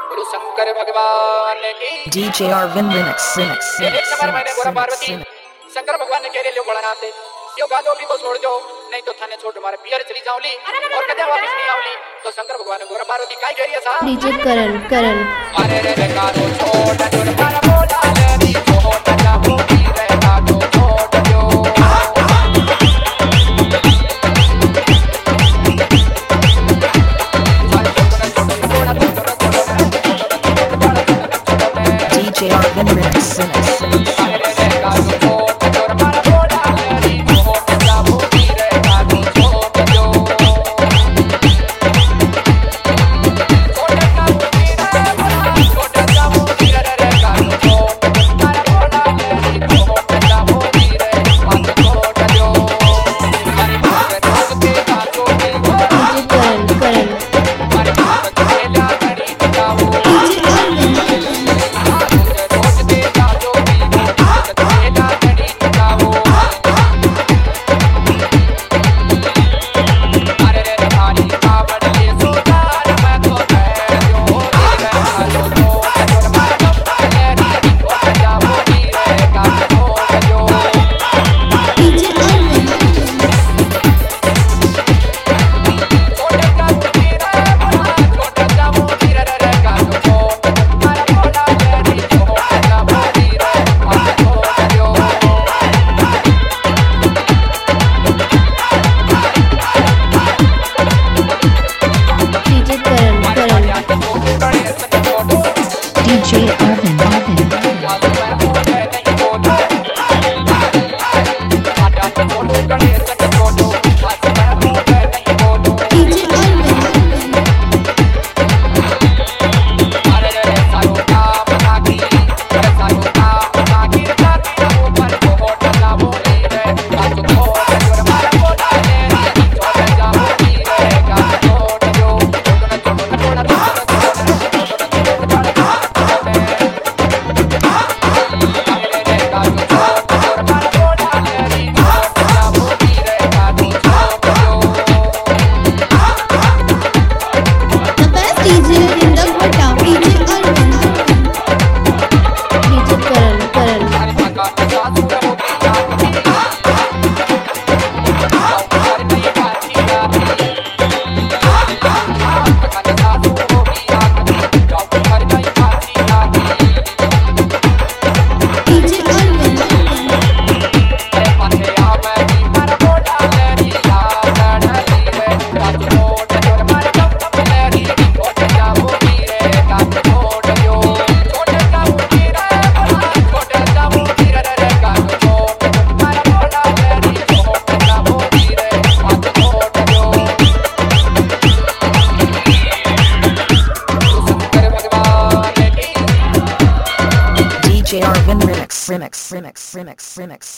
गुरु शंकर भगवान की DJ Arvind Remix एक नंबर मैंने गोरा पार्वती शंकर भगवान ने कह रहे लो बड़ाते यो गादो भी को छोड़ दो नहीं तो थाने छोड़ मारे पियर चली जाऊली और कदे वापस नहीं आऊली तो शंकर भगवान ने गोरा पार्वती काय कह रही है सा डीजे करण अरे रे गादो छोड़ जोर मारा बोला रे छोड़ जा बोली रे गादो छोड़ जो DJ Arvind Remix